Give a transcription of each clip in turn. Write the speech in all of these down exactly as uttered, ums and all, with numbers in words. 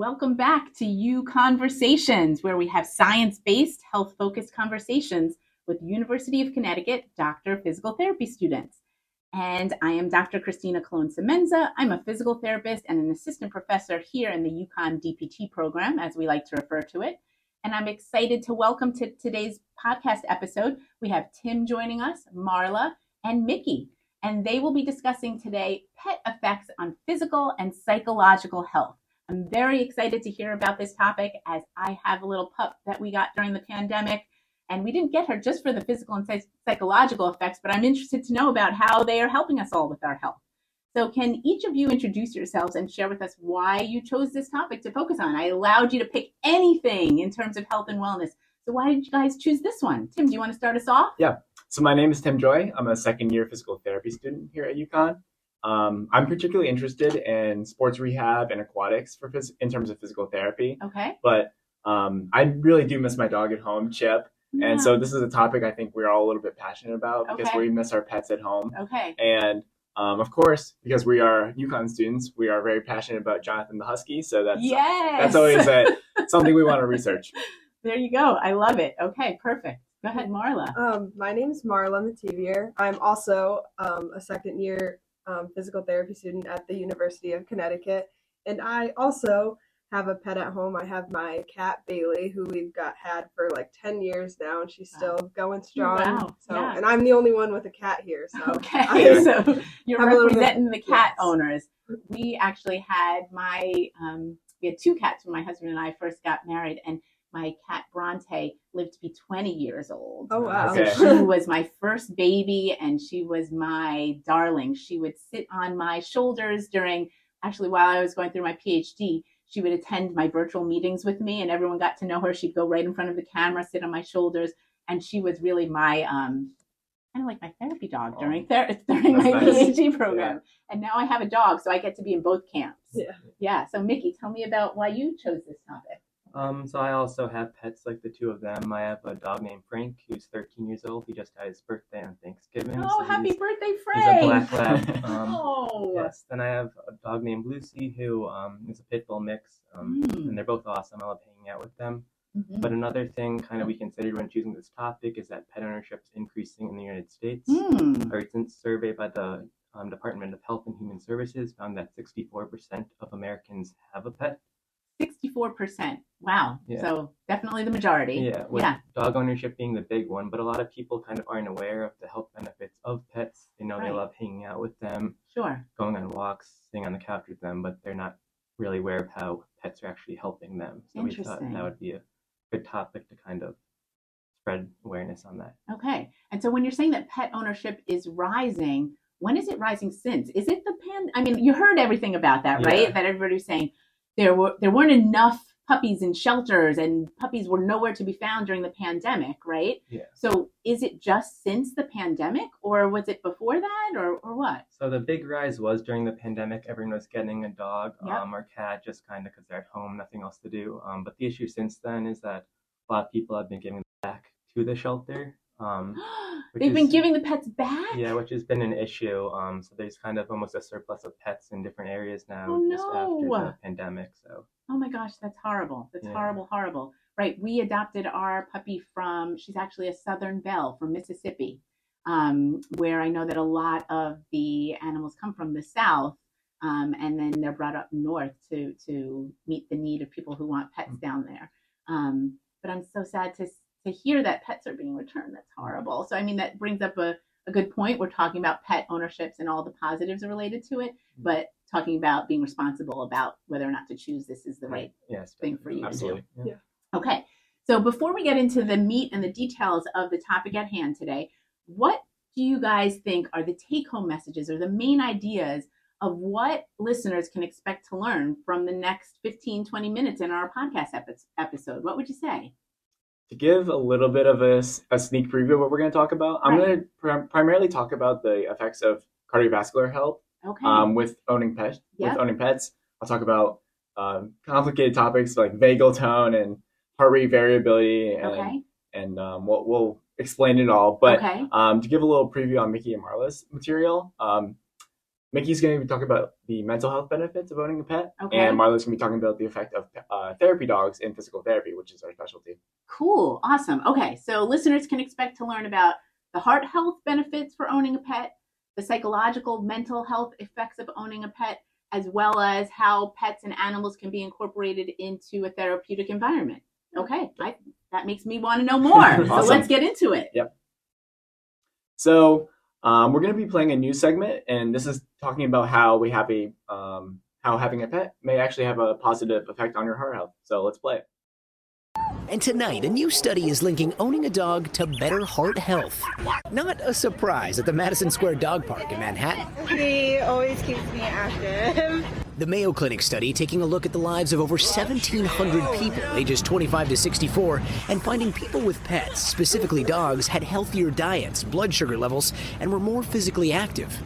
Welcome back to U Conversations, where we have science-based, health-focused conversations with University of Connecticut Doctor of Physical Therapy students. And I am Doctor Christina Colon-Semenza. I'm a physical therapist and an assistant professor here in the UConn D P T program, as we like to refer to it. And I'm excited to welcome to today's podcast episode. We have Tim joining us, Marla, and Mickey. And they will be discussing today pet effects on physical and psychological health. I'm very excited to hear about this topic, as I have a little pup that we got during the pandemic, and we didn't get her just for the physical and psychological effects, but I'm interested to know about how they are helping us all with our health. So can each of you introduce yourselves and share with us why you chose this topic to focus on? I allowed you to pick anything in terms of health and wellness. So why did you guys choose this one? Tim, do you want to start us off? Yeah. So my name is Tim Joy. I'm a second year physical therapy student here at UConn. Um, I'm particularly interested in sports rehab and aquatics for phys- in terms of physical therapy. Okay. But um, I really do miss my dog at home, Chip. Yeah. And so this is a topic I think we're all a little bit passionate about because okay. we miss our pets at home. Okay. And um, of course, because we are UConn students, we are very passionate about Jonathan the Husky. So that's yes. that's always a, something we want to research. There you go. I love it. Okay, perfect. Go ahead, Marla. Um, my name's Marla Mativier. I'm also um, a second year um, physical therapy student at the University of Connecticut. And I also have a pet at home. I have my cat, Bailey, who we've got had for like ten years now, and she's still wow. going strong. Wow. So, yeah. And I'm the only one with a cat here. So okay, I, so you're representing the cat yes. owners. We actually had my, um, we had two cats when my husband and I first got married, and my cat Bronte lived to be twenty years old. Oh, wow. So okay. she was my first baby, and she was my darling. She would sit on my shoulders during, actually while I was going through my PhD, she would attend my virtual meetings with me, and everyone got to know her. She'd go right in front of the camera, sit on my shoulders, and she was really my, um, kind of like my therapy dog during, ther- during my nice. PhD program. Yeah. And now I have a dog, so I get to be in both camps. Yeah. Yeah. So Mickey, tell me about why you chose this topic. Um, so I also have pets like the two of them. I have a dog named Frank, who's thirteen years old. He just had his birthday on Thanksgiving. Oh, so happy he's, birthday, he's Frank! a black lab. Um, oh. Yes. Then I have a dog named Lucy, who um, is a pit bull mix, um, Mm. and they're both awesome. I love hanging out with them. Mm-hmm. But another thing kind of we considered when choosing this topic is that pet ownership is increasing in the United States. Mm. A recent survey by the um, Department of Health and Human Services found that sixty-four percent of Americans have a pet. sixty-four percent. Wow. Yeah. So definitely the majority. Yeah, with yeah. dog ownership being the big one, but a lot of people kind of aren't aware of the health benefits of pets. They know Right. they love hanging out with them, Sure. going on walks, sitting on the couch with them, but they're not really aware of how pets are actually helping them. So we thought Interesting. that would be a good topic to kind of spread awareness on that. Okay. And so when you're saying that pet ownership is rising, when is it rising since? Is it the pan? I mean, you heard everything about that, right? Yeah. That everybody was saying there were there weren't enough puppies in shelters, and puppies were nowhere to be found during the pandemic, right? Yeah. So is it just since the pandemic, or was it before that, or, or what? So the big rise was during the pandemic. Everyone was getting a dog Yep. um, or cat just kind of because they're at home, nothing else to do. Um, but the issue since then is that a lot of people have been giving them back to the shelter. Um, They've been is- giving the pets back? Yeah, which has been an issue. Um, so there's kind of almost a surplus of pets in different areas now Oh, just after no. the pandemic. So Oh my gosh, that's horrible. That's Yeah. horrible, horrible. Right. We adopted our puppy from, she's actually a Southern Belle from Mississippi, um, where I know that a lot of the animals come from the South, um, and then they're brought up north to to meet the need of people who want pets down there. Um, but I'm so sad to to hear that pets are being returned. That's horrible. So, I mean, that brings up a, a good point. We're talking about pet ownerships and all the positives related to it, but talking about being responsible about whether or not to choose this is the right yes, thing for you Absolutely. to do. Yeah. Okay. So before we get into the meat and the details of the topic at hand today, what do you guys think are the take-home messages or the main ideas of what listeners can expect to learn from the next fifteen, twenty minutes in our podcast epi- episode? What would you say? To give a little bit of a, a sneak preview of what we're going to talk about, I'm Right. going to pr- primarily talk about the effects of cardiovascular health Okay. um, with owning pets. Yep. With owning pets, I'll talk about um, complicated topics like vagal tone and heart rate variability, and okay. and um, we'll, we'll explain it all. But okay. um, to give a little preview on Mickey and Marla's material, um, Mickey's going to be talking about the mental health benefits of owning a pet, Okay. and Marla's going to be talking about the effect of uh, therapy dogs in physical therapy, which is our specialty. Cool. Awesome. Okay. So listeners can expect to learn about the heart health benefits for owning a pet, the psychological, mental health effects of owning a pet, as well as how pets and animals can be incorporated into a therapeutic environment. Okay. I, that makes me want to know more. Awesome. So let's get into it. Yep. So um, we're going to be playing a new segment, and this is talking about how we have a um, how having a pet may actually have a positive effect on your heart health. So let's play it. And tonight, a new study is linking owning a dog to better heart health. Not a surprise at the Madison Square Dog Park in Manhattan. He always keeps me active. The Mayo Clinic study taking a look at the lives of over seventeen hundred people ages twenty-five to sixty-four and finding people with pets, specifically dogs, had healthier diets, blood sugar levels, and were more physically active.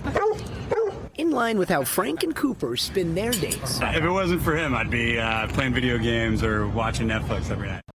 In line with how Frank and Cooper spend their days. If it wasn't for him, I'd be uh, playing video games or watching Netflix every night.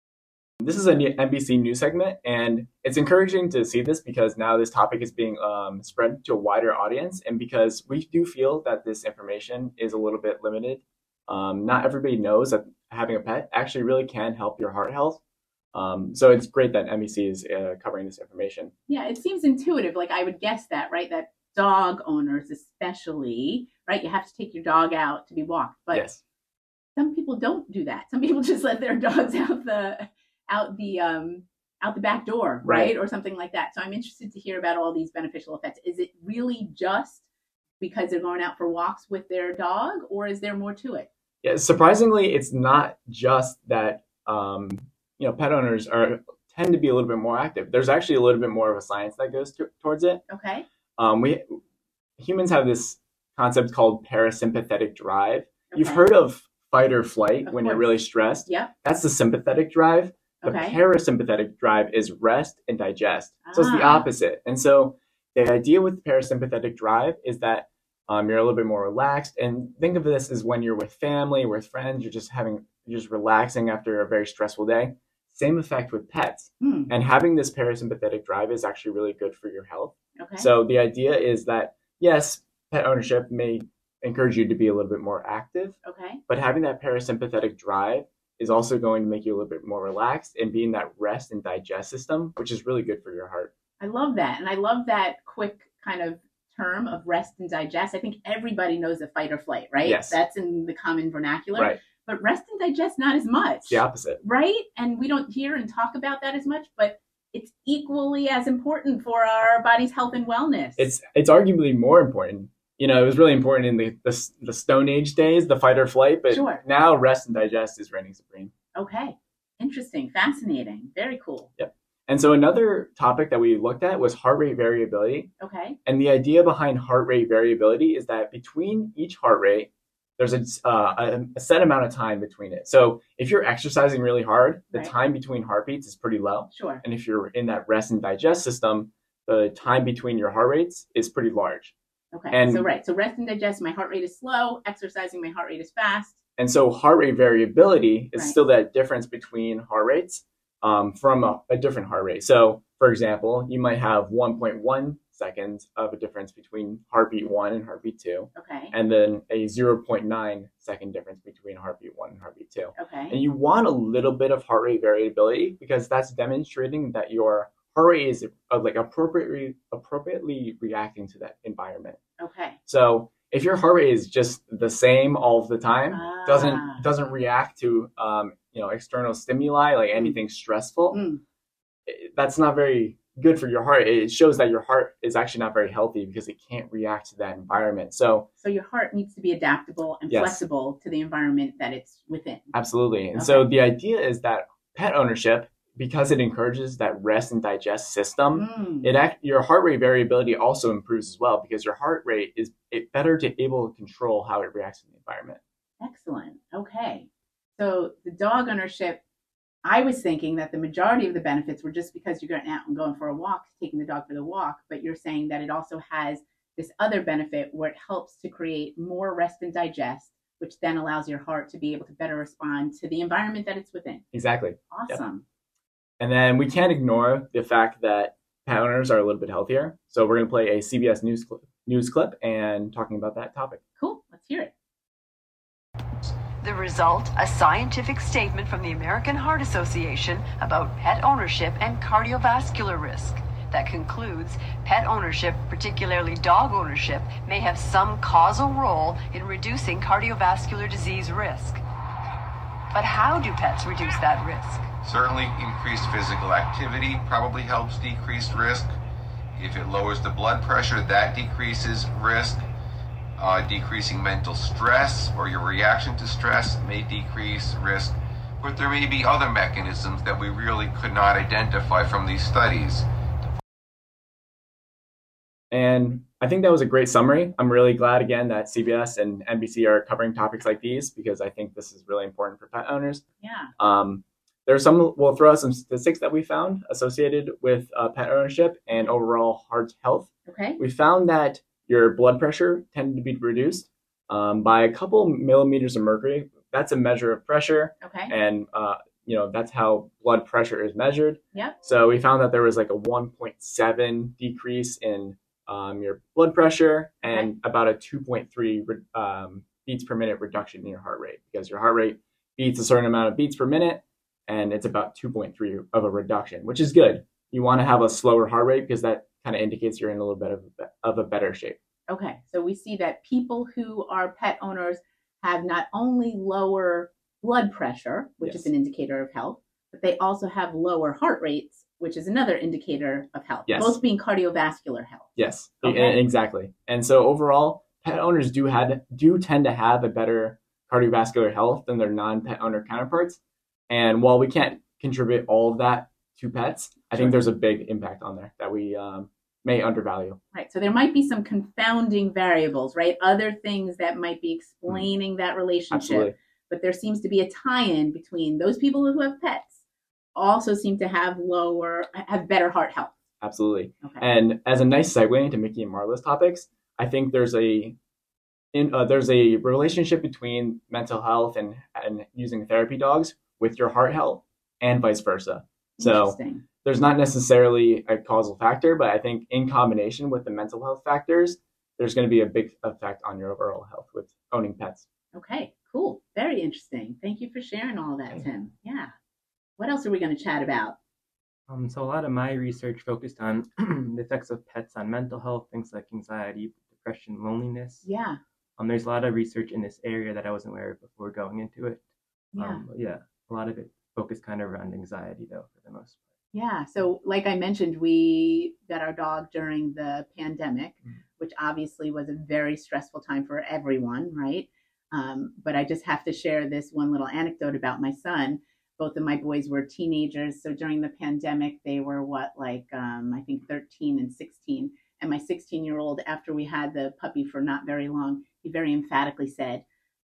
This is an N B C News segment, and it's encouraging to see this because now this topic is being um, spread to a wider audience, and because we do feel that this information is a little bit limited. Um, not everybody knows that having a pet actually really can help your heart health. Um, so it's great that N B C is uh, covering this information. Yeah, it seems intuitive. Like I would guess that, right? That dog owners especially, right? You have to take your dog out to be walked. But yes. Some people don't do that. Some people just let their dogs out the out the um out the back door, right? Right. Or something like that. So I'm interested to hear about all these beneficial effects. Is it really just because they're going out for walks with their dog, or is there more to it? Yeah, surprisingly, it's not just that um, you know, pet owners are tend to be a little bit more active. There's actually a little bit more of a science that goes to, towards it. Okay. Um, we humans have this concept called parasympathetic drive. Okay. You've heard of fight or flight Of when course. you're really stressed. Yeah. That's the sympathetic drive. The Okay. parasympathetic drive is rest and digest. So it's the Ah. opposite. And so the idea with parasympathetic drive is that um, you're a little bit more relaxed. And think of this as when you're with family, with friends, you're just having, you're just relaxing after a very stressful day. Same effect with pets. Hmm. And having this parasympathetic drive is actually really good for your health. Okay. So the idea is that, yes, pet ownership may encourage you to be a little bit more active, Okay. but having that parasympathetic drive is also going to make you a little bit more relaxed and be in that rest and digest system, which is really good for your heart. I love that. And I love that quick kind of term of rest and digest. I think everybody knows the fight or flight, right? Yes. That's in the common vernacular. Right. But rest and digest, not as much. It's the opposite. Right? And we don't hear and talk about that as much, but it's equally as important for our body's health and wellness. It's it's arguably more important. You know, it was really important in the, the, the Stone Age days, the fight or flight, but Sure. now rest and digest is reigning supreme. Okay. Interesting. Fascinating. Very cool. Yep. And so another topic that we looked at was heart rate variability. Okay. And the idea behind heart rate variability is that between each heart rate, there's a, uh, a, a set amount of time between it. So if you're exercising really hard, the Right. time between heartbeats is pretty low. Sure. And if you're in that rest and digest system, the time between your heart rates is pretty large. Okay. And- so right. So rest and digest, my heart rate is slow. Exercising, my heart rate is fast. And so heart rate variability is Right. still that difference between heart rates um, from a, a different heart rate. So, for example, you might have one point one seconds of a difference between heartbeat one and heartbeat two, Okay. and then a zero point nine second difference between heartbeat one and heartbeat two. Okay. And you want a little bit of heart rate variability because that's demonstrating that your heart rate is uh, like appropriately appropriately reacting to that environment. Okay. So if your heart rate is just the same all of the time, Ah. doesn't doesn't react to um, you know, external stimuli like anything stressful, Mm. it- that's not very good for your heart. It shows that your heart is actually not very healthy because it can't react to that environment. So So your heart needs to be adaptable and Yes. flexible to the environment that it's within. absolutely. And Okay. so the idea is that pet ownership, because it encourages that rest and digest system, Mm. it act, your heart rate variability also improves as well because your heart rate is it better to able to control how it reacts to the environment. Excellent. Okay. So the dog ownership, I was thinking that the majority of the benefits were just because you're going out and going for a walk, taking the dog for the walk, but you're saying that it also has this other benefit where it helps to create more rest and digest, which then allows your heart to be able to better respond to the environment that it's within. Exactly. Awesome. And then we can't ignore the fact that pet owners are a little bit healthier. So we're going to play a C B S News clip, news clip and talking about that topic. Cool. Let's hear it. The result, a scientific statement from the American Heart Association about pet ownership and cardiovascular risk that concludes pet ownership, particularly dog ownership, may have some causal role in reducing cardiovascular disease risk. But how do pets reduce that risk? Certainly, increased physical activity probably helps decrease risk. If it lowers the blood pressure, that decreases risk. Uh, decreasing mental stress or your reaction to stress may decrease risk. But there may be other mechanisms that we really could not identify from these studies. And I think that was a great summary. I'm really glad, again, that C B S and N B C are covering topics like these because I think this is really important for pet owners. Yeah. Um, there are some, we'll throw out some statistics that we found associated with uh, pet ownership and overall heart health. Okay. We found that your blood pressure tended to be reduced um, by a couple millimeters of mercury. That's a measure of pressure. Okay. And, uh, you know, that's how blood pressure is measured. Yep. So we found that there was like a one point seven decrease in um, your blood pressure and Okay. about a two point three um, beats per minute reduction in your heart rate because your heart rate beats a certain amount of beats per minute and it's about two point three of a reduction, which is good. You want to have a slower heart rate because that kind of indicates you're in a little bit of a, of a better shape. Okay. So we see that people who are pet owners have not only lower blood pressure, which Yes. is an indicator of health, but they also have lower heart rates, which is another indicator of health. Yes. Both being cardiovascular health. Yes, Okay. e- exactly. And so overall, pet owners do had do tend to have a better cardiovascular health than their non-pet owner counterparts. And while we can't contribute all of that to pets, I Sure. think there's a big impact on there that we um, may undervalue. Right. So there might be some confounding variables, right? Other things that might be explaining that relationship. Absolutely. But there seems to be a tie-in between those people who have pets also seem to have lower, have better heart health. Absolutely. Okay. And as a nice segue into Mickey and Marla's topics, I think there's a in, uh, there's a relationship between mental health and, and using therapy dogs with your heart health and vice versa. So Interesting. there's not necessarily a causal factor, but I think in combination with the mental health factors, there's going to be a big effect on your overall health with owning pets. Okay, cool. Very interesting. Thank you for sharing all that, Tim. Yeah. What else are we going to chat about? Um, so a lot of my research focused on the effects of pets on mental health, things like anxiety, depression, loneliness. Yeah. Um, there's a lot of research in this area that I wasn't aware of before going into it. Yeah. Um, but yeah, a lot of it focused kind of around anxiety, though, for the most part. Yeah. So, like I mentioned, we got our dog during the pandemic, Mhm. which obviously was a very stressful time for everyone, right? Um, but I just have to share this one little anecdote about my son. Both of my boys were teenagers. So during the pandemic, they were what, like, um, I think thirteen and sixteen. And my sixteen year old, after we had the puppy for not very long, he very emphatically said,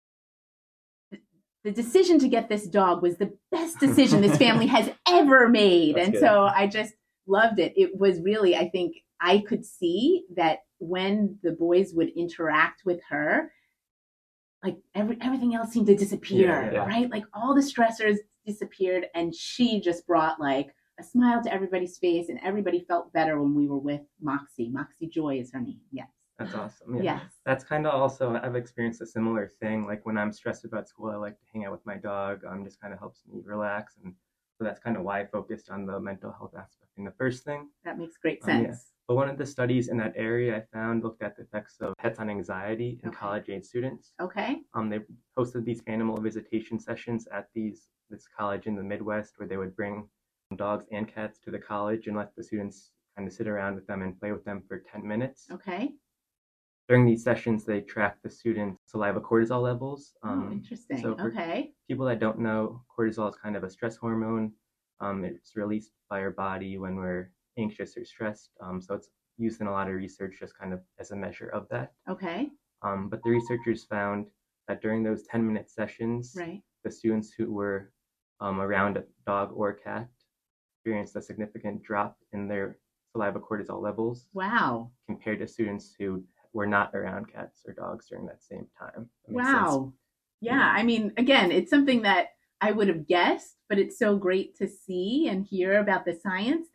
the decision to get this dog was the best decision this family has ever made. That's and good. so I just loved it. It was really, I think I could see that when the boys would interact with her, like every, everything else seemed to disappear, Yeah, yeah. right? Like all the stressors disappeared and she just brought like a smile to everybody's face and everybody felt better when we were with Moxie. Moxie Joy is her name. Yes. That's awesome. Yeah. Yes. That's kind of also, I've experienced a similar thing. Like when I'm stressed about school, I like to hang out with my dog. Um, just kind of helps me relax. And so that's kind of why I focused on the mental health aspect in the first thing. That makes great Um, yeah. sense. But one of the studies in that area I found looked at the effects of pets on anxiety in Okay. college-age students. Okay. Um, they hosted these animal visitation sessions at these this college in the Midwest where they would bring dogs and cats to the college and let the students kind of sit around with them and play with them for ten minutes. Okay. During these sessions, they tracked the students' saliva cortisol levels. Um, oh, interesting. so for Okay. people that don't know, cortisol is kind of a stress hormone. Um, it's released by our body when we're anxious or stressed. Um, so it's used in a lot of research just kind of as a measure of that. Okay. Um, but the researchers found that during those ten minute sessions, Right. the students who were um, around a dog or cat experienced a significant drop in their saliva cortisol levels Wow. compared to students who were not around cats or dogs during that same time. That makes sense. Wow. Yeah. Yeah. I mean, again, it's something that I would have guessed, but it's so great to see and hear about the science that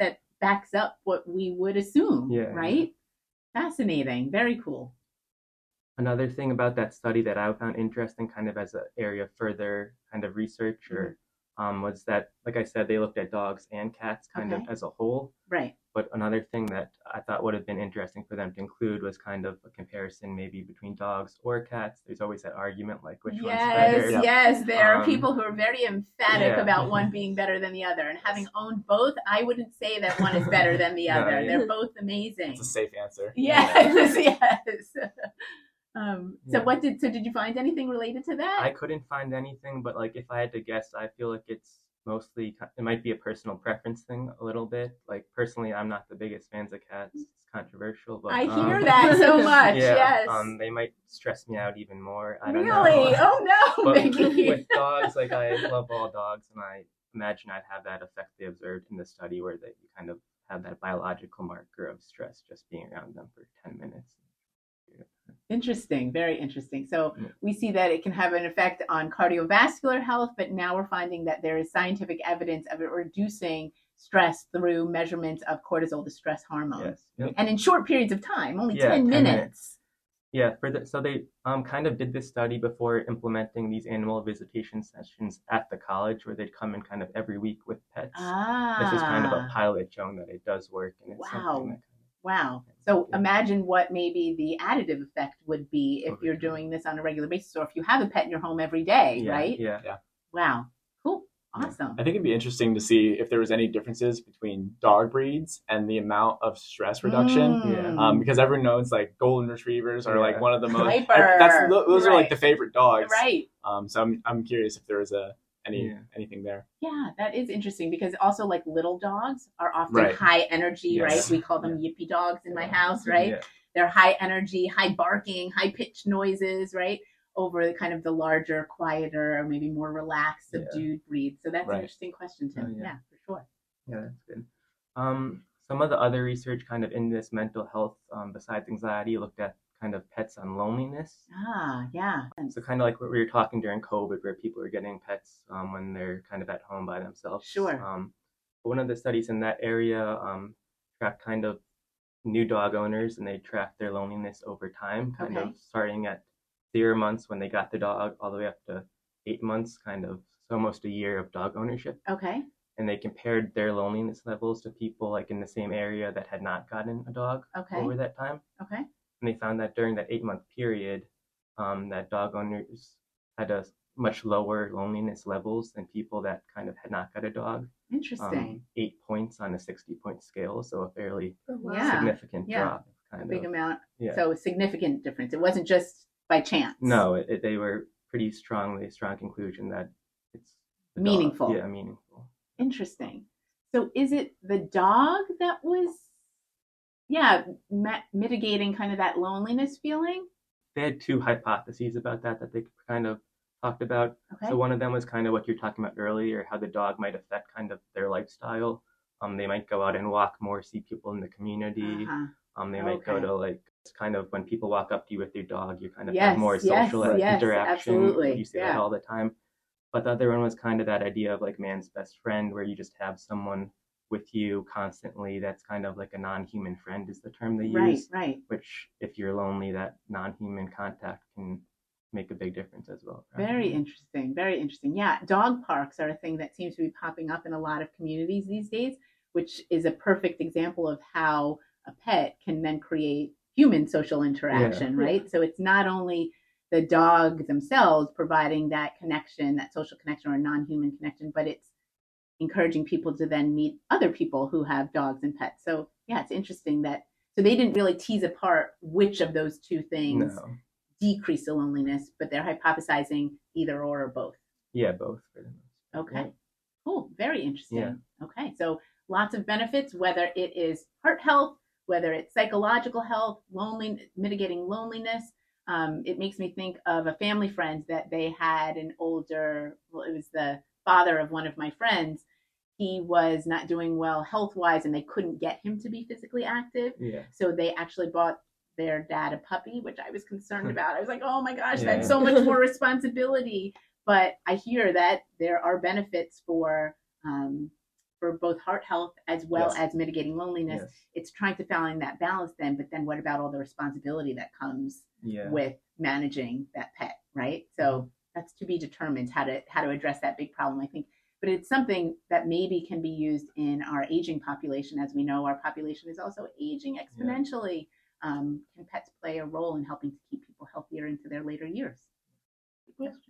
backs up what we would assume, Yeah, right? Yeah. Fascinating. Very cool. Another thing about that study that I found interesting, kind of as an area of further kind of research, or um, was that, like I said, they looked at dogs and cats kind Okay. of as a whole. Right. But another thing that I thought would have been interesting for them to include was kind of a comparison maybe between dogs or cats. There's always that argument, like which one's better. Yes, yes. There are Um, people who are very emphatic yeah. about one being better than the other. And having owned both, I wouldn't say that one is better than the No, other. yeah. They're both amazing. It's a safe answer. Yes, yes. Um, so Yeah. what did so did you find anything related to that? I couldn't find anything, but like if I had to guess, I feel like it's mostly, it might be a personal preference thing a little bit. Like personally, I'm not the biggest fans of cats. It's controversial, but I um, hear that so much. yeah, Yes. um, they might stress me out even more. I don't Really? know. Oh no, But Mickey. with dogs, like I love all dogs, and I imagine I'd have that effect they observed in the study, where they kind of have that biological marker of stress just being around them for ten minutes. Interesting, very interesting. So Yeah. we see that it can have an effect on cardiovascular health, but now we're finding that there is scientific evidence of it reducing stress through measurements of cortisol, the stress hormone. Yes. Yep. And in short periods of time, only Yeah, ten ten minutes. minutes. Yeah, for the, so they um kind of did this study before implementing these annual visitation sessions at the college, where they'd come in kind of every week with pets. Ah. This is kind of a pilot showing that it does work, and it's Wow. something that Wow. So Yeah. imagine what maybe the additive effect would be if Over you're time. doing this on a regular basis, or if you have a pet in your home every day, yeah, right? Yeah. Wow. Cool. Yeah. Awesome. I think it'd be interesting to see if there was any differences between dog breeds and the amount of stress reduction. Mm. Um, because everyone knows like golden retrievers are like Yeah. one of the most. Hyper. I- that's those are Right. like the favorite dogs. Right. Um, so I'm I'm curious if there was a any Yeah. anything there. Yeah, that is interesting because also like little dogs are often Right. high energy, Yes. right? We call them yippy dogs in my house, right? Yeah. They're high energy, high barking, high pitched noises, right? Over the kind of the larger, quieter, or maybe more relaxed, Yeah. subdued breeds. So that's Right. an interesting question, Tim. Oh, yeah. yeah, for sure. Yeah, that's good. Um, some of the other research kind of in this mental health, um, besides anxiety, looked at kind of pets on loneliness. Ah, yeah. So kind of like what we were talking during COVID, where people are getting pets um, when they're kind of at home by themselves. Sure. Um, one of the studies in that area um, tracked kind of new dog owners, and they tracked their loneliness over time, kind Okay. of starting at zero months when they got the dog, all the way up to eight months, kind of so almost a year of dog ownership. Okay. And they compared their loneliness levels to people like in the same area that had not gotten a dog Okay. over that time. Okay. And they found that during that eight month period, um, that dog owners had a much lower loneliness levels than people that kind of had not got a dog. Interesting. Um, eight points on a sixty point scale, so a fairly Oh, wow. Yeah. significant Yeah. drop. a Kind big of. amount. Yeah. So a significant difference. It wasn't just by chance. No, it, it, they were pretty strongly strong conclusion that it's the dog. Meaningful. Yeah, meaningful. Interesting. So is it the dog that was, yeah, ma- mitigating kind of that loneliness feeling? They had two hypotheses about that that they kind of talked about. Okay. So one of them was kind of what you're talking about earlier, how the dog might affect kind of their lifestyle. Um, they might go out and walk more, see people in the community. Uh-huh. Um, they might go Okay. to like, it's kind of when people walk up to you with your dog, you kind of Yes, have more yes, social yes, interaction. absolutely, You see yeah. that all the time. But the other one was kind of that idea of like man's best friend, where you just have someone with you constantly. That's kind of like a non-human friend is the term they Right, use. right. Which, if you're lonely, that non-human contact can make a big difference as well. Very probably. interesting. Very interesting. Yeah, dog parks are a thing that seems to be popping up in a lot of communities these days, which is a perfect example of how a pet can then create human social interaction, Yeah. right? So it's not only the dog themselves providing that connection, that social connection or non-human connection, but it's encouraging people to then meet other people who have dogs and pets. So yeah, it's interesting that, so they didn't really tease apart which of those two things No. decrease the loneliness, but they're hypothesizing either or or both. Yeah, both. For the most part. Okay. Cool. Very interesting. Yeah. Okay. So lots of benefits, whether it is heart health, whether it's psychological health, lonely, mitigating loneliness. Um, it makes me think of a family friend that they had an older, well, it was the father of one of my friends. He was not doing well health-wise and they couldn't get him to be physically active. Yeah. So they actually bought their dad a puppy, which I was concerned about. I was like, oh my gosh, Yeah. that's so much more responsibility. But I hear that there are benefits for um, for both heart health as well Yes. as mitigating loneliness. Yes. It's trying to find that balance then, but then what about all the responsibility that comes Yeah. with managing that pet, right? So that's to be determined how to how to address that big problem, I think. But it's something that maybe can be used in our aging population. As we know, our population is also aging exponentially. Yeah. Um, can pets play a role in helping to keep people healthier into their later years? Good question.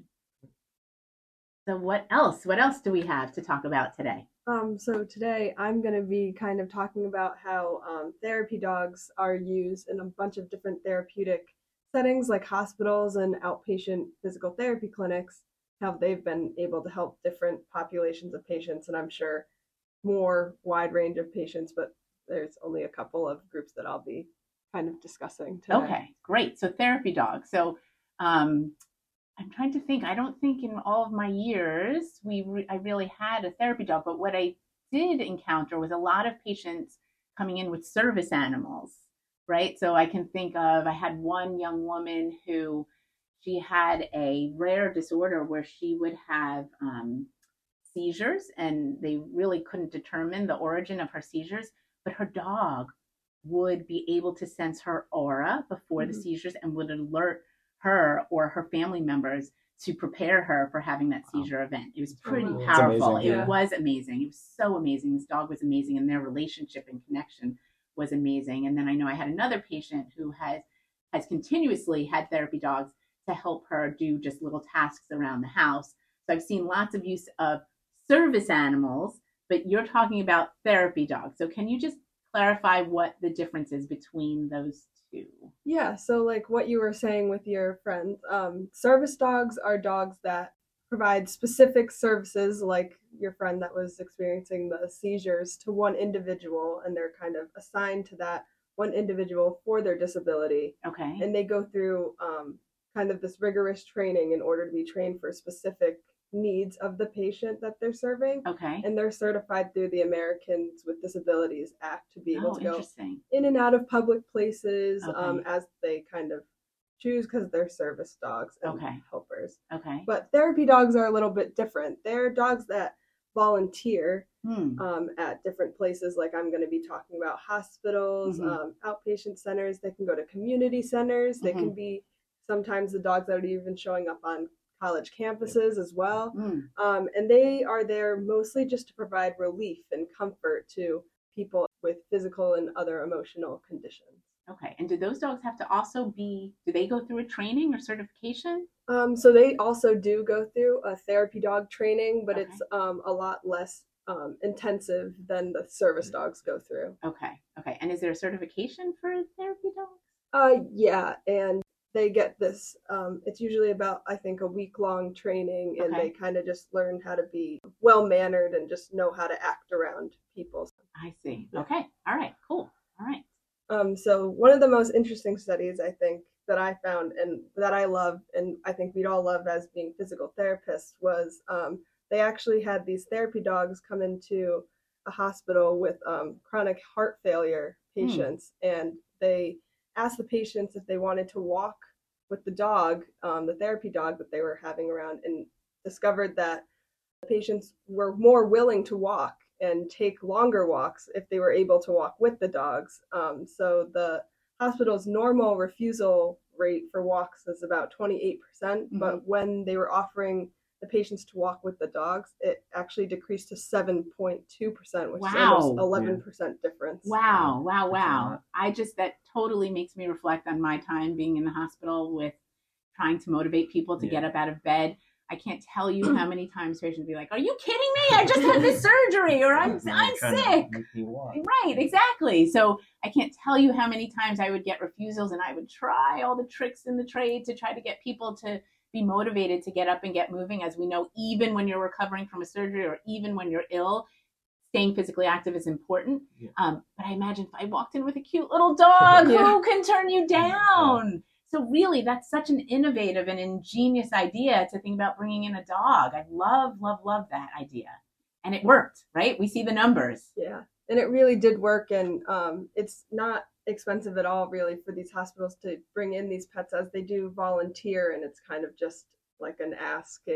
So what else? What else do we have to talk about today? Um, so today I'm going to be kind of talking about how um, therapy dogs are used in a bunch of different therapeutic settings like hospitals and outpatient physical therapy clinics, how they've been able to help different populations of patients, and I'm sure more wide range of patients, but there's only a couple of groups that I'll be kind of discussing today. Okay, great. So therapy dogs. So um, I'm trying to think. I don't think in all of my years we re- I really had a therapy dog, but what I did encounter was a lot of patients coming in with service animals, right? So I can think of, I had one young woman who she had a rare disorder where she would have um, seizures, and they really couldn't determine the origin of her seizures, but her dog would be able to sense her aura before mm-hmm. the seizures and would alert her or her family members to prepare her for having that seizure wow. event. It was pretty oh, powerful. It yeah. was amazing. It was so amazing. This dog was amazing, and their relationship and connection was amazing. And then I know I had another patient who has has continuously had therapy dogs to help her do just little tasks around the house. So I've seen lots of use of service animals, but you're talking about therapy dogs. So can you just clarify what the difference is between those two? Yeah, so like what you were saying with your friend, um, service dogs are dogs that provide specific services, like your friend that was experiencing the seizures, to one individual, and they're kind of assigned to that one individual for their disability. Okay. And they go through um, kind of this rigorous training in order to be trained for specific needs of the patient that they're serving. Okay. And they're certified through the Americans with Disabilities Act to be able oh, to go interesting. in and out of public places okay. um, as they kind of choose, because they're service dogs and okay. helpers. Okay. But therapy dogs are a little bit different. They're dogs that volunteer hmm. um, at different places, like I'm going to be talking about hospitals, mm-hmm. um, outpatient centers. They can go to community centers. They mm-hmm. can be sometimes the dogs that are even showing up on college campuses as well. Mm. Um, and they are there mostly just to provide relief and comfort to people with physical and other emotional conditions. Okay. And do those dogs have to also be, do they go through a training or certification? Um, so they also do go through a therapy dog training, but okay. it's um, a lot less um, intensive than the service dogs go through. Okay. Okay. And is there a certification for therapy dogs? Uh, yeah. And they get this, um, it's usually about, I think, a week-long training, and okay. they kind of just learn how to be well-mannered and just know how to act around people. I see. Okay. All right. Cool. All right. Um, so one of the most interesting studies, I think, that I found and that I love, and I think we'd all love as being physical therapists, was um, they actually had these therapy dogs come into a hospital with um, chronic heart failure patients, mm. and they asked the patients if they wanted to walk with the dog, um, the therapy dog that they were having around, and discovered that the patients were more willing to walk and take longer walks if they were able to walk with the dogs. Um, so the hospital's normal refusal rate for walks is about twenty-eight percent, mm-hmm. but when they were offering the patients to walk with the dogs, it actually decreased to seven point two percent, which wow. is almost eleven percent yeah. difference. Wow, wow, wow. I just, that totally makes me reflect on my time being in the hospital with trying to motivate people to yeah. get up out of bed. I can't tell you how many times patients would be like, are you kidding me? I just had this surgery, or I'm, I'm sick. Right, exactly. So I can't tell you how many times I would get refusals, and I would try all the tricks in the trade to try to get people to be motivated to get up and get moving. As we know, even when you're recovering from a surgery or even when you're ill, staying physically active is important. Yeah. Um, but I imagine if I walked in with a cute little dog, yeah. who can turn you down? Yeah. So really, that's such an innovative and ingenious idea to think about bringing in a dog. I love, love, love that idea. And it worked, right? We see the numbers. Yeah, and it really did work. And um, it's not expensive at all, really, for these hospitals to bring in these pets, as they do volunteer. And it's kind of just like an asking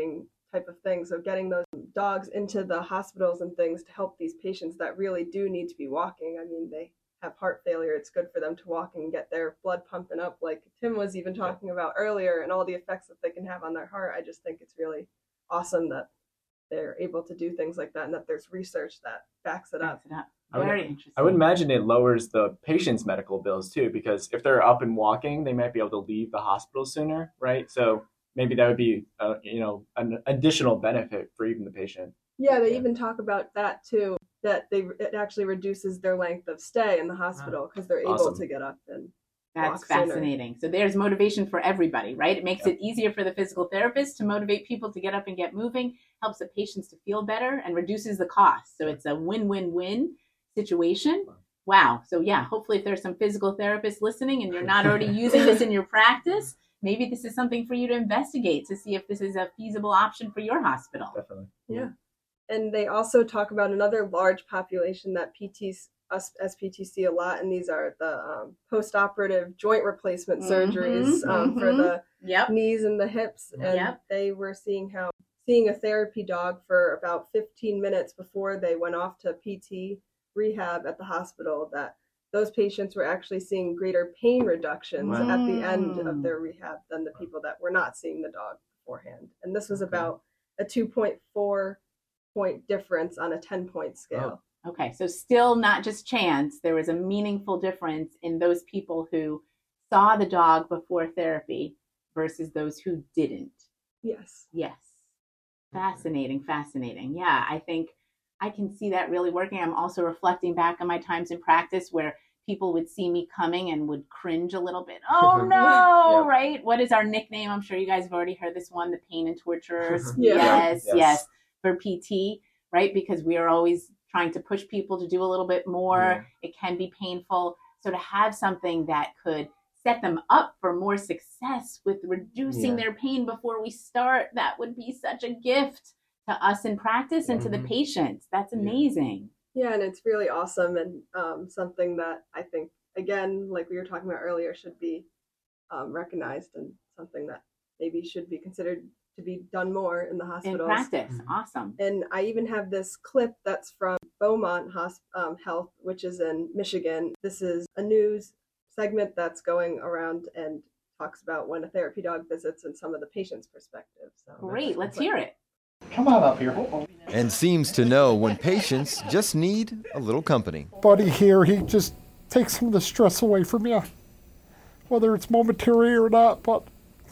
type of thing. So getting those dogs into the hospitals and things to help these patients that really do need to be walking. I mean, they have heart failure. It's good for them to walk and get their blood pumping up, like Tim was even talking about earlier, and all the effects that they can have on their heart. I just think it's really awesome that they're able to do things like that, and that there's research that backs it up. Backs it up. I Very would, interesting. I would imagine it lowers the patient's medical bills too, because if they're up and walking, they might be able to leave the hospital sooner, right? So maybe that would be, uh, you know, an additional benefit for even the patient. Yeah, they yeah. even talk about that too, that they it actually reduces their length of stay in the hospital because they're able awesome. to get up and That's walk fascinating. sooner. So there's motivation for everybody, right? It makes Yep. it easier for the physical therapist to motivate people to get up and get moving, helps the patients to feel better, and reduces the cost. So it's a win-win-win situation. Wow. So yeah, hopefully if there's some physical therapists listening and you're not already using this in your practice, maybe this is something for you to investigate to see if this is a feasible option for your hospital. Definitely. Yeah. And they also talk about another large population that P Ts, us as P T see a lot, and these are the um, post-operative joint replacement Mm-hmm, surgeries um, mm-hmm. for the Yep. knees and the hips. And Yep. they were seeing how seeing a therapy dog for about fifteen minutes before they went off to P T rehab at the hospital, that those patients were actually seeing greater pain reductions Wow. at the end of their rehab than the people that were not seeing the dog beforehand. And this was about a two point four point difference on a ten point scale. Oh. Okay, so still not just chance. There was a meaningful difference in those people who saw the dog before therapy versus those who didn't. Yes. Yes. Fascinating, fascinating. Yeah, I think I can see that really working. I'm also reflecting back on my times in practice where people would see me coming and would cringe a little bit. Oh no, Yeah. right? What is our nickname? I'm sure you guys have already heard this one, the pain and torturers. Yeah. Yes, Yes. yes, for P T, right? Because we are always trying to push people to do a little bit more. Yeah. It can be painful. So to have something that could set them up for more success with reducing Yeah. their pain before we start, that would be such a gift to us in practice and to the Mhm. patients. That's amazing. Yeah, and it's really awesome, and um, something that I think, again, like we were talking about earlier, should be um, recognized, and something that maybe should be considered to be done more in the In hospitals. practice. Mhm. Awesome. And I even have this clip that's from Beaumont Hosp- um, Health, which is in Michigan. This is a news segment that's going around and talks about when a therapy dog visits and some of the patient's perspectives. So Great. Let's hear it. Come on up here. And seems to know when patients just need a little company. Buddy here, he just takes some of the stress away from you, whether it's momentary or not. But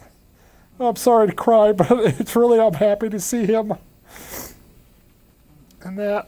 I'm sorry to cry, but it's really, I'm happy to see him. And that,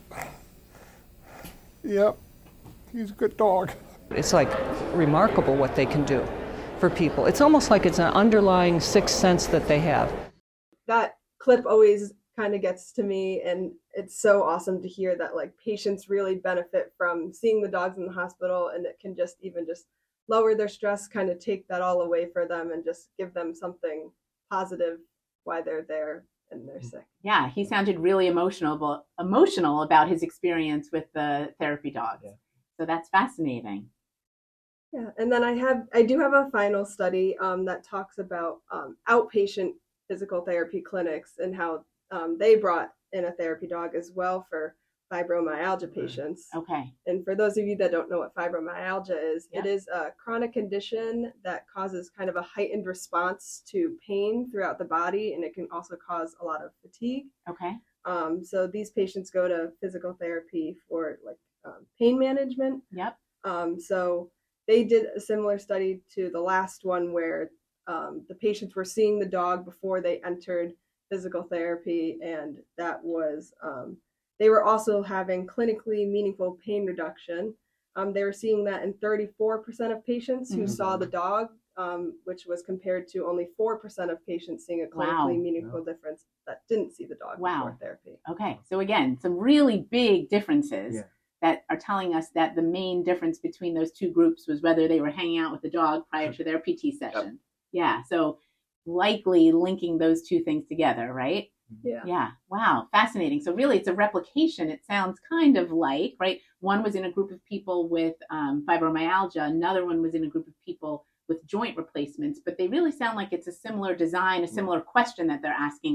yep, he's a good dog. It's like remarkable what they can do for people. It's almost like it's an underlying sixth sense that they have. That clip always kind of gets to me, and it's so awesome to hear that like patients really benefit from seeing the dogs in the hospital, and it can just even just lower their stress, kind of take that all away for them and just give them something positive why they're there and they're sick. Yeah, he sounded really emotional, but emotional about his experience with the therapy dogs. Yeah. So that's fascinating. Yeah, and then I have I do have a final study um, that talks about um, outpatient physical therapy clinics and how um, they brought in a therapy dog as well for fibromyalgia patients. Okay. And for those of you that don't know what fibromyalgia is, Yep. it is a chronic condition that causes kind of a heightened response to pain throughout the body, and it can also cause a lot of fatigue. Okay. Um, so these patients go to physical therapy for like um, pain management. Yep. Um, so they did a similar study to the last one where um, the patients were seeing the dog before they entered physical therapy, and that was um, they were also having clinically meaningful pain reduction. Um, they were seeing that in thirty-four percent of patients who Mhm. saw the dog, um, which was compared to only four percent of patients seeing a clinically Wow. meaningful difference that didn't see the dog Wow. before therapy. Okay. So again, some really big differences Yeah. that are telling us that the main difference between those two groups was whether they were hanging out with the dog prior to their P T session. Yeah. So likely linking those two things together, right? Yeah. Yeah. Wow. Fascinating. So really it's a replication. It sounds kind of like, right? One was in a group of people with um, fibromyalgia. Another one was in a group of people with joint replacements, but they really sound like it's a similar design, a similar question that they're asking is,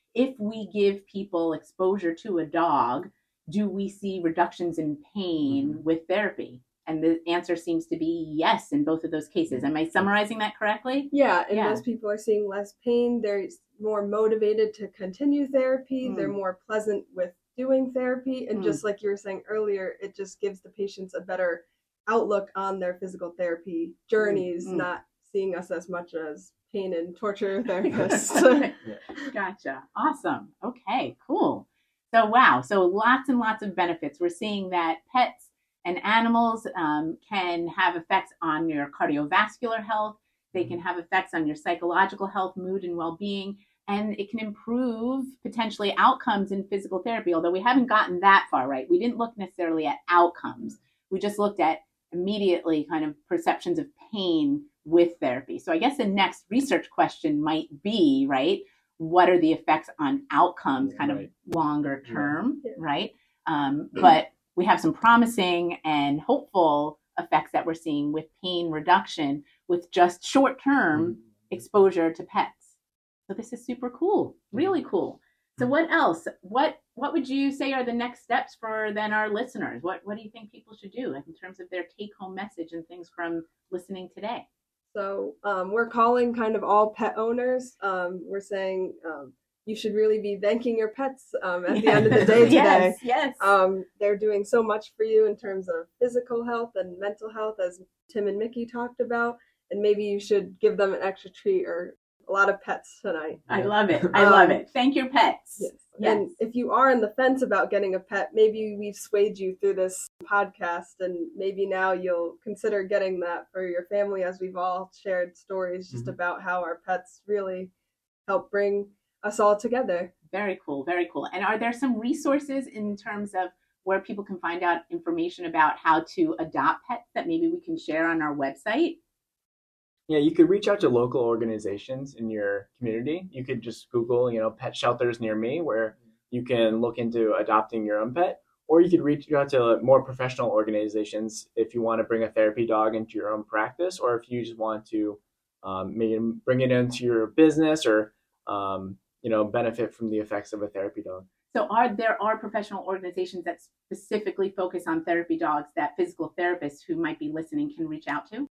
if we give people exposure to a dog, do we see reductions in pain mm-hmm. with therapy? And the answer seems to be yes in both of those cases. Am I summarizing that correctly? Yeah, and yeah. most people are seeing less pain. They're more motivated to continue therapy. Mm. They're more pleasant with doing therapy. And mm. just like you were saying earlier, it just gives the patients a better outlook on their physical therapy journeys, mm. not seeing us as much as pain and torture therapists. Gotcha. Awesome. Okay, cool. So, wow. So lots and lots of benefits. We're seeing that pets and animals um, can have effects on your cardiovascular health. They can have effects on your psychological health, mood, and well-being. And it can improve potentially outcomes in physical therapy, although we haven't gotten that far, right? We didn't look necessarily at outcomes. We just looked at immediately kind of perceptions of pain with therapy. So I guess the next research question might be, right, what are the effects on outcomes kind right. of longer term, yeah. right? Um, but we have some promising and hopeful effects that we're seeing with pain reduction with just short-term mm-hmm. exposure to pets. So this is super cool, really cool. So what else? What what would you say are the next steps for then our listeners? What what do you think people should do in terms of their take-home message and things from listening today? So um, we're calling kind of all pet owners. Um, we're saying um, you should really be thanking your pets um, at the end of the day today. Yes, yes. Um, they're doing so much for you in terms of physical health and mental health, as Tim and Mickey talked about. And maybe you should give them an extra treat or a lot of pets tonight. I love it. I love um, it. Thank your pets. Yes. Yes. And if you are on the fence about getting a pet, maybe we've swayed you through this podcast, and maybe now you'll consider getting that for your family, as we've all shared stories just mm-hmm. about how our pets really help bring us all together. Very cool. Very cool. And are there some resources in terms of where people can find out information about how to adopt pets that maybe we can share on our website? Yeah, you could reach out to local organizations in your community. You could just Google, you know, pet shelters near me, where you can look into adopting your own pet. Or you could reach out to more professional organizations if you want to bring a therapy dog into your own practice, or if you just want to um, maybe bring it into your business, or um, you know, benefit from the effects of a therapy dog. So are there are professional organizations that specifically focus on therapy dogs that physical therapists who might be listening can reach out to?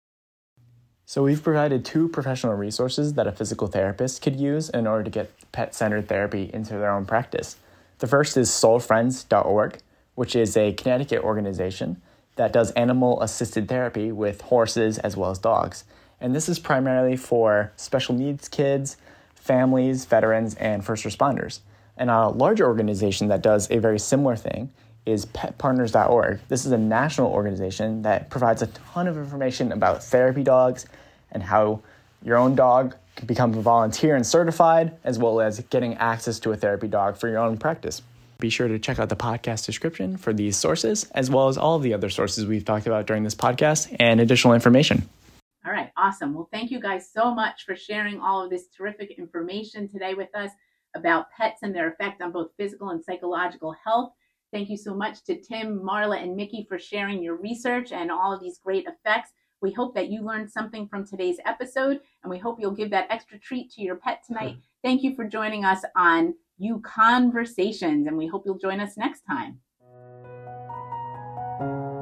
So we've provided two professional resources that a physical therapist could use in order to get pet-centered therapy into their own practice. The first is soul friends dot org, which is a Connecticut organization that does animal-assisted therapy with horses as well as dogs. And this is primarily for special needs kids, families, veterans, and first responders. And a larger organization that does a very similar thing is pet partners dot org. This is a national organization that provides a ton of information about therapy dogs and how your own dog can become a volunteer and certified, as well as getting access to a therapy dog for your own practice. Be sure to check out the podcast description for these sources, as well as all of the other sources we've talked about during this podcast and additional information. All right, awesome. Well, thank you guys so much for sharing all of this terrific information today with us about pets and their effect on both physical and psychological health. Thank you so much to Tim, Marla, and Mickey for sharing your research and all of these great effects. We hope that you learned something from today's episode, and we hope you'll give that extra treat to your pet tonight. Thank you for joining us on You Conversations, and we hope you'll join us next time.